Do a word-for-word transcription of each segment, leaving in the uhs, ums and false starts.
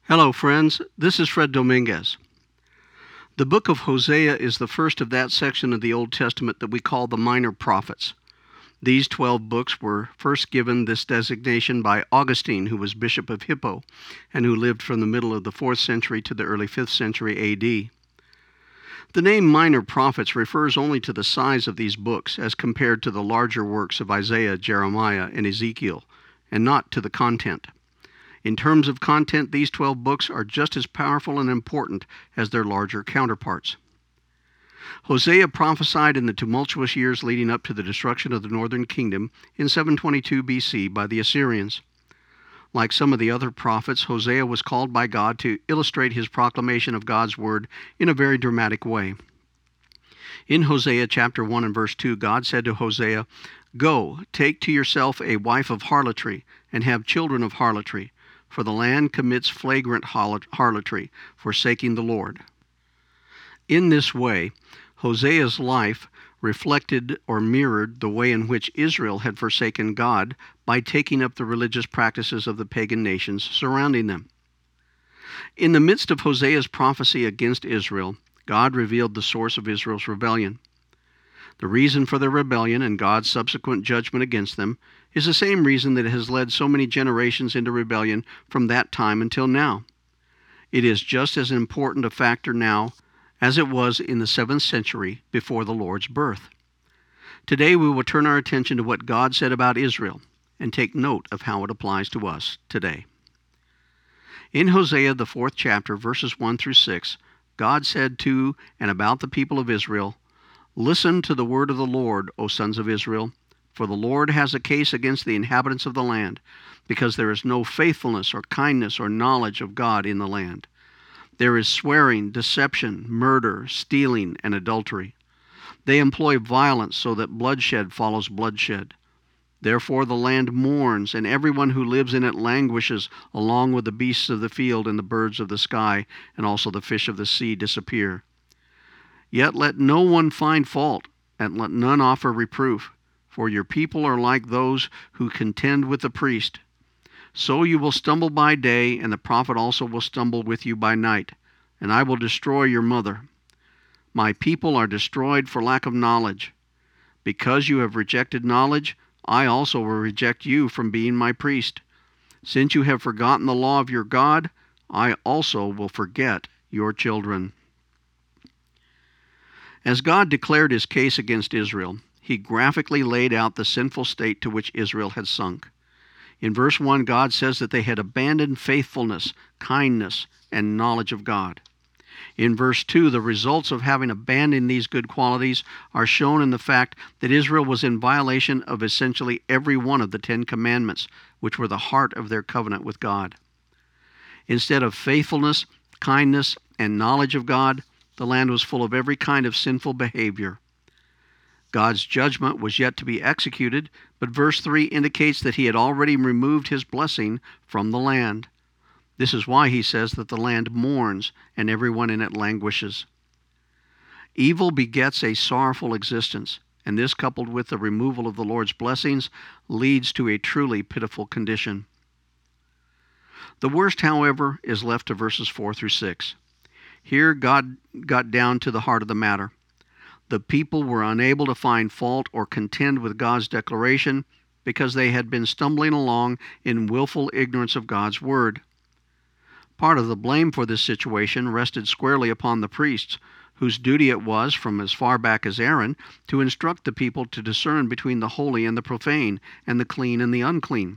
Hello, friends. This is Fred Dominguez. The book of Hosea is the first of that section of the Old Testament that we call the Minor Prophets. These twelve books were first given this designation by Augustine, who was Bishop of Hippo, and who lived from the middle of the fourth century to the early fifth century A D. The name Minor Prophets refers only to the size of these books as compared to the larger works of Isaiah, Jeremiah, and Ezekiel, and not to the content. In terms of content, these twelve books are just as powerful and important as their larger counterparts. Hosea prophesied in the tumultuous years leading up to the destruction of the northern kingdom in seven twenty-two B C by the Assyrians. Like some of the other prophets, Hosea was called by God to illustrate his proclamation of God's word in a very dramatic way. In Hosea chapter one and verse two, God said to Hosea, "Go, take to yourself a wife of harlotry, and have children of harlotry, for the land commits flagrant harlotry, forsaking the Lord." In this way, Hosea's life reflected or mirrored the way in which Israel had forsaken God by taking up the religious practices of the pagan nations surrounding them. In the midst of Hosea's prophecy against Israel, God revealed the source of Israel's rebellion. The reason for their rebellion and God's subsequent judgment against them is the same reason that has led so many generations into rebellion from that time until now. It is just as important a factor now as it was in the seventh century before the Lord's birth. Today we will turn our attention to what God said about Israel and take note of how it applies to us today. In Hosea, the fourth chapter, verses one through six, God said to and about the people of Israel, "Listen to the word of the Lord, O sons of Israel, for the Lord has a case against the inhabitants of the land, because there is no faithfulness or kindness or knowledge of God in the land. There is swearing, deception, murder, stealing, and adultery. They employ violence so that bloodshed follows bloodshed. Therefore the land mourns, and everyone who lives in it languishes, along with the beasts of the field and the birds of the sky, and also the fish of the sea disappear. Yet let no one find fault, and let none offer reproof, for your people are like those who contend with the priest. So you will stumble by day, and the prophet also will stumble with you by night, and I will destroy your mother. My people are destroyed for lack of knowledge. Because you have rejected knowledge, I also will reject you from being my priest. Since you have forgotten the law of your God, I also will forget your children." As God declared his case against Israel, he graphically laid out the sinful state to which Israel had sunk. In verse one, God says that they had abandoned faithfulness, kindness, and knowledge of God. In verse two, the results of having abandoned these good qualities are shown in the fact that Israel was in violation of essentially every one of the Ten Commandments, which were the heart of their covenant with God. Instead of faithfulness, kindness, and knowledge of God, the land was full of every kind of sinful behavior. God's judgment was yet to be executed, but verse three indicates that he had already removed his blessing from the land. This is why he says that the land mourns and everyone in it languishes. Evil begets a sorrowful existence, and this, coupled with the removal of the Lord's blessings, leads to a truly pitiful condition. The worst, however, is left to verses four through six. Here God got down to the heart of the matter. The people were unable to find fault or contend with God's declaration because they had been stumbling along in willful ignorance of God's word. Part of the blame for this situation rested squarely upon the priests, whose duty it was, from as far back as Aaron, to instruct the people to discern between the holy and the profane, and the clean and the unclean.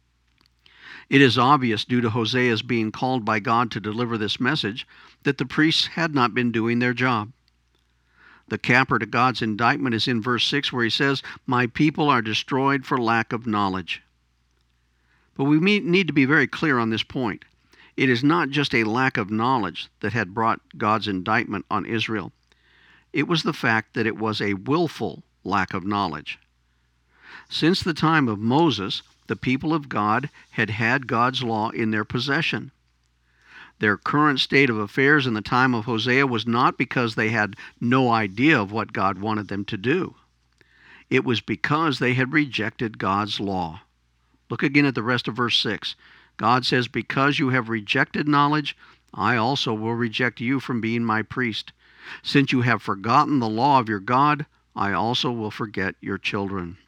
It is obvious, due to Hosea's being called by God to deliver this message, that the priests had not been doing their job. The capper to God's indictment is in verse six, where he says, "My people are destroyed for lack of knowledge." But we need to be very clear on this point. It is not just a lack of knowledge that had brought God's indictment on Israel. It was the fact that it was a willful lack of knowledge. Since the time of Moses, the people of God had had God's law in their possession. Their current state of affairs in the time of Hosea was not because they had no idea of what God wanted them to do. It was because they had rejected God's law. Look again at the rest of verse six. God says, because you have rejected knowledge, I also will reject you from being my priest. Since you have forgotten the law of your God, I also will forget your children.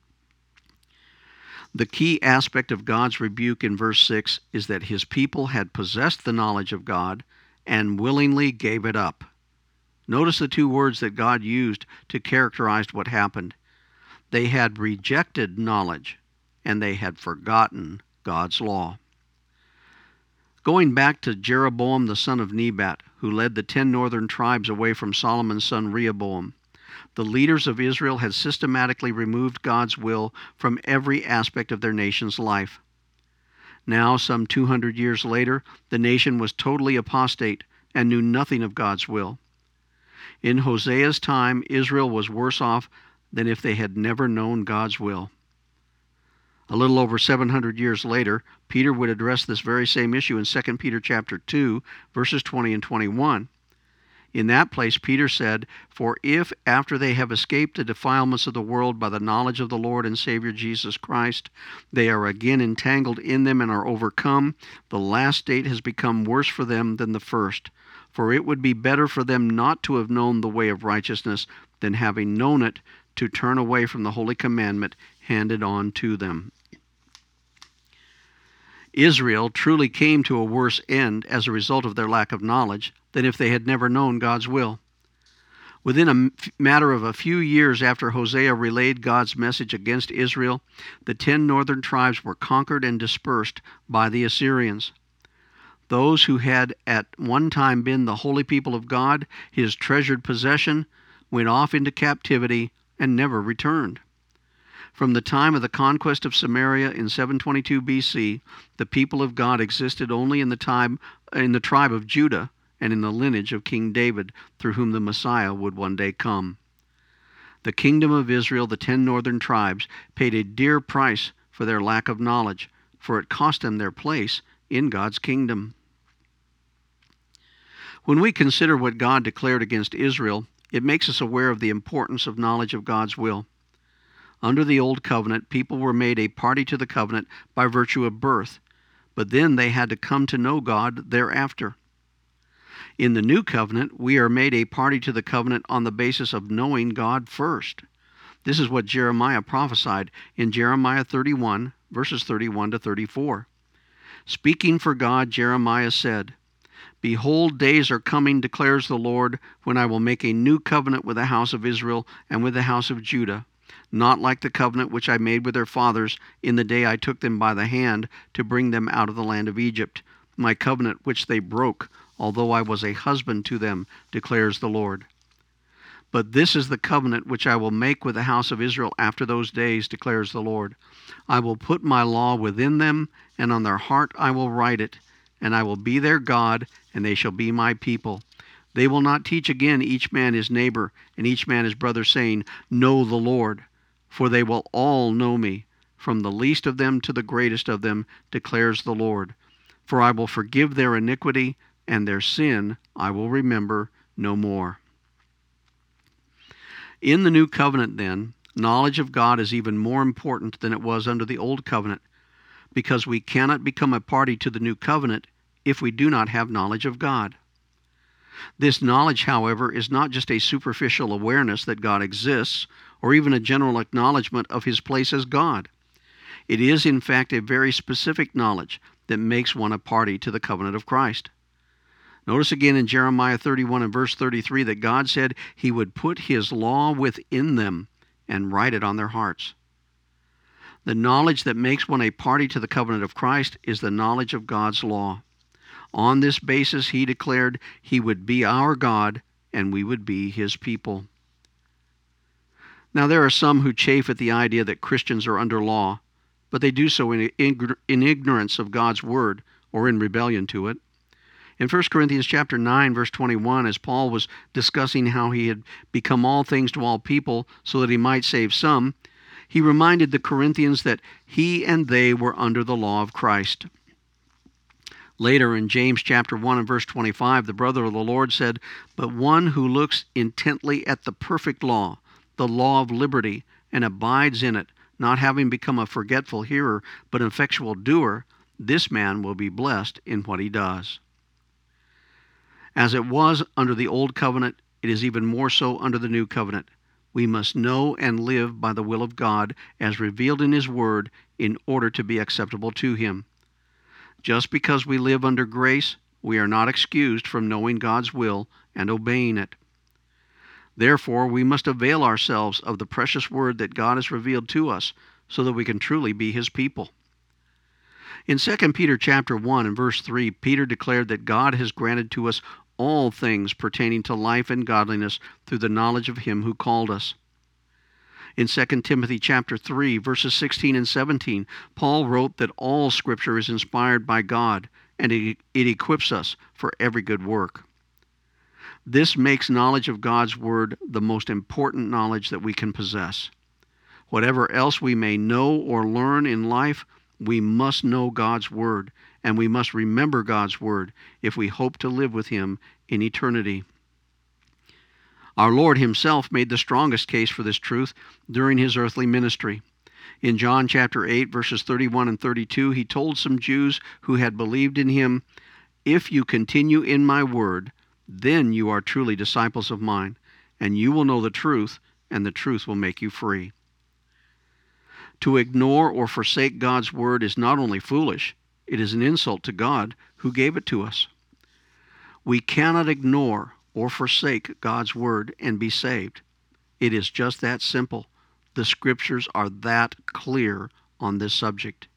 The key aspect of God's rebuke in verse six is that his people had possessed the knowledge of God and willingly gave it up. Notice the two words that God used to characterize what happened. They had rejected knowledge, and they had forgotten God's law. Going back to Jeroboam the son of Nebat, who led the ten northern tribes away from Solomon's son Rehoboam, the leaders of Israel had systematically removed God's will from every aspect of their nation's life. Now, some two hundred years later, the nation was totally apostate and knew nothing of God's will. In Hosea's time, Israel was worse off than if they had never known God's will. A little over seven hundred years later, Peter would address this very same issue in Second Peter chapter two, verses twenty and twenty-one. In that place, Peter said, "For if, after they have escaped the defilements of the world by the knowledge of the Lord and Savior Jesus Christ, they are again entangled in them and are overcome, the last state has become worse for them than the first. For it would be better for them not to have known the way of righteousness than, having known it, to turn away from the holy commandment handed on to them." Israel truly came to a worse end as a result of their lack of knowledge than if they had never known God's will. Within a matter of a few years after Hosea relayed God's message against Israel, the ten northern tribes were conquered and dispersed by the Assyrians. Those who had at one time been the holy people of God, his treasured possession, went off into captivity and never returned. From the time of the conquest of Samaria in seven twenty-two B C, the people of God existed only in the time in the tribe of Judah and in the lineage of King David, through whom the Messiah would one day come. The kingdom of Israel, the ten northern tribes, paid a dear price for their lack of knowledge, for it cost them their place in God's kingdom. When we consider what God declared against Israel, it makes us aware of the importance of knowledge of God's will. Under the Old Covenant, people were made a party to the covenant by virtue of birth, but then they had to come to know God thereafter. In the New Covenant, we are made a party to the covenant on the basis of knowing God first. This is what Jeremiah prophesied in Jeremiah thirty-one, verses thirty-one to thirty-four. Speaking for God, Jeremiah said, "Behold, days are coming, declares the Lord, when I will make a new covenant with the house of Israel and with the house of Judah, not like the covenant which I made with their fathers in the day I took them by the hand to bring them out of the land of Egypt, my covenant which they broke, although I was a husband to them, declares the Lord. But this is the covenant which I will make with the house of Israel after those days, declares the Lord. I will put my law within them, and on their heart I will write it, and I will be their God, and they shall be my people. They will not teach again each man his neighbor, and each man his brother, saying, Know the Lord. For they will all know me, from the least of them to the greatest of them, declares the Lord. For I will forgive their iniquity, and their sin I will remember no more." In the New Covenant, then, knowledge of God is even more important than it was under the Old Covenant, because we cannot become a party to the New Covenant if we do not have knowledge of God. This knowledge, however, is not just a superficial awareness that God exists, or even a general acknowledgement of his place as God. It is, in fact, a very specific knowledge that makes one a party to the covenant of Christ. Notice again in Jeremiah thirty-one and verse thirty-three that God said he would put his law within them and write it on their hearts. The knowledge that makes one a party to the covenant of Christ is the knowledge of God's law. On this basis, he declared he would be our God and we would be his people. Now, there are some who chafe at the idea that Christians are under law, but they do so in, in, in ignorance of God's word or in rebellion to it. In First Corinthians chapter nine, verse twenty-one, as Paul was discussing how he had become all things to all people so that he might save some, he reminded the Corinthians that he and they were under the law of Christ. Later in James chapter one and verse twenty-five, the brother of the Lord said, "But one who looks intently at the perfect law, the law of liberty, and abides in it, not having become a forgetful hearer, but an effectual doer, this man will be blessed in what he does. As it was under the Old Covenant, it is even more so under the New Covenant. We must know and live by the will of God as revealed in His Word in order to be acceptable to Him. Just because we live under grace, we are not excused from knowing God's will and obeying it. Therefore, we must avail ourselves of the precious Word that God has revealed to us so that we can truly be His people. In Second Peter chapter one and verse three, Peter declared that God has granted to us all things pertaining to life and godliness through the knowledge of Him who called us. In Second Timothy chapter three, verses sixteen and seventeen, Paul wrote that all Scripture is inspired by God, and it, it equips us for every good work. This makes knowledge of God's Word the most important knowledge that we can possess. Whatever else we may know or learn in life, we must know God's Word, and we must remember God's Word if we hope to live with Him in eternity. Our Lord Himself made the strongest case for this truth during His earthly ministry. In John chapter eight, verses thirty-one and thirty-two, He told some Jews who had believed in Him, "If you continue in my word, then you are truly disciples of mine, and you will know the truth, and the truth will make you free." To ignore or forsake God's Word is not only foolish, it is an insult to God who gave it to us. We cannot ignore or forsake God's Word and be saved. It is just that simple. The Scriptures are that clear on this subject.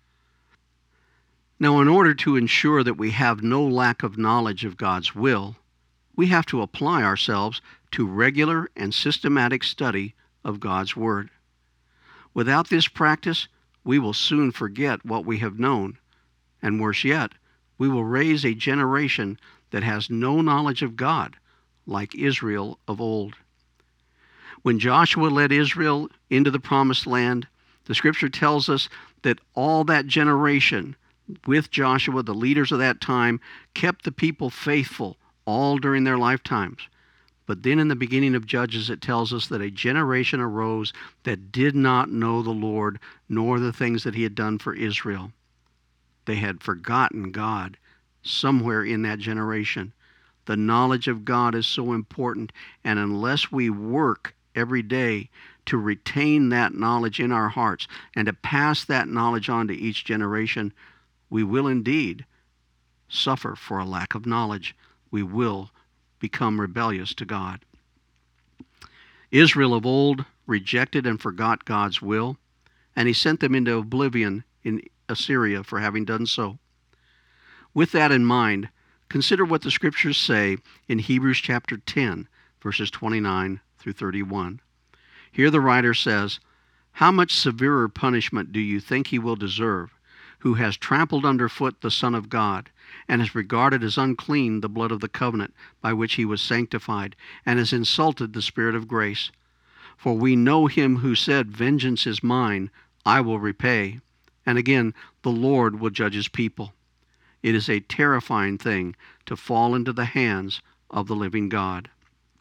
Now, in order to ensure that we have no lack of knowledge of God's will, we have to apply ourselves to regular and systematic study of God's Word. Without this practice, we will soon forget what we have known, and worse yet, we will raise a generation that has no knowledge of God, like Israel of old. When Joshua led Israel into the promised land, the Scripture tells us that all that generation, with Joshua, the leaders of that time, kept the people faithful all during their lifetimes. But then in the beginning of Judges, it tells us that a generation arose that did not know the Lord, nor the things that He had done for Israel. They had forgotten God somewhere in that generation. The knowledge of God is so important, and unless we work every day to retain that knowledge in our hearts and to pass that knowledge on to each generation, we will indeed suffer for a lack of knowledge. We will become rebellious to God. Israel of old rejected and forgot God's will, and He sent them into oblivion in Assyria for having done so. With that in mind, consider what the Scriptures say in Hebrews chapter ten, verses twenty-nine through thirty-one. Here the writer says, "How much severer punishment do you think he will deserve, who has trampled underfoot the Son of God, and has regarded as unclean the blood of the covenant by which he was sanctified, and has insulted the Spirit of grace? For we know him who said, 'Vengeance is mine, I will repay.' And again, the Lord will judge His people. It is a terrifying thing to fall into the hands of the living God."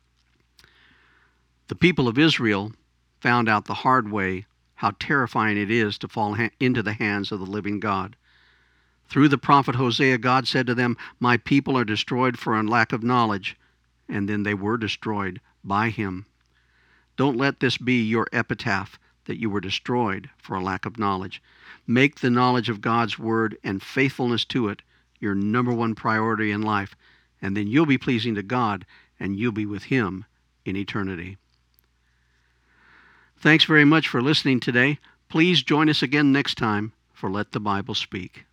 The people of Israel found out the hard way how terrifying it is to fall ha- into the hands of the living God. Through the prophet Hosea, God said to them, "My people are destroyed for a lack of knowledge," and then they were destroyed by Him. Don't let this be your epitaph, that you were destroyed for a lack of knowledge. Make the knowledge of God's Word and faithfulness to it your number one priority in life, and then you'll be pleasing to God, and you'll be with Him in eternity. Thanks very much for listening today. Please join us again next time for Let the Bible Speak.